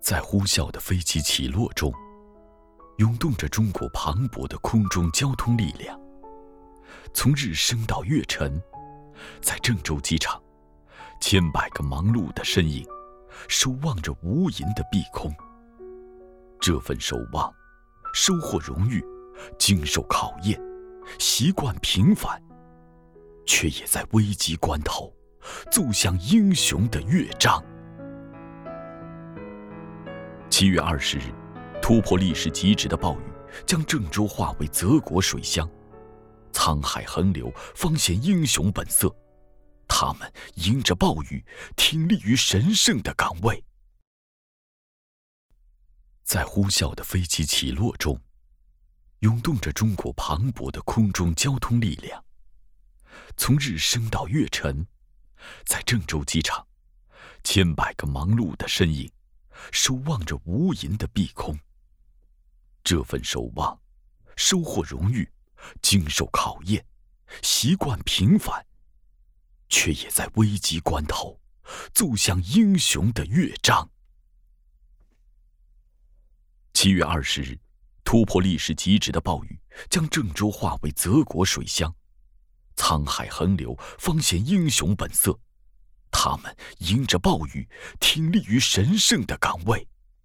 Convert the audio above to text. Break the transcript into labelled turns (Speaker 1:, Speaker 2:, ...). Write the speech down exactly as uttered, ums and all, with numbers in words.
Speaker 1: 在呼啸的飞机起落中，涌动着中国磅礴的空中交通力量。从日升到月沉，在郑州机场，千百个忙碌的身影守望着无垠的碧空。这份守望，收获荣誉，经受考验，习惯平凡，却也在危急关头奏响英雄的乐章。七月二十日，突破历史极值的暴雨将郑州化为泽国水乡，沧海横流，方显英雄本色。他们迎着暴雨，挺立于神圣的岗位。在呼啸的飞机起落中，涌动着中国磅礴的空中交通力量。从日升到月沉，在郑州机场，千百个忙碌的身影守望着无垠的碧空。这份守望，收获荣誉，经受考验，习惯平凡，却也在危急关头奏响英雄的乐章。七月二十日，突破历史极值的暴雨将郑州化为泽国水乡，沧海横流，方显英雄本色。他们迎着暴雨，挺立于神圣的岗位。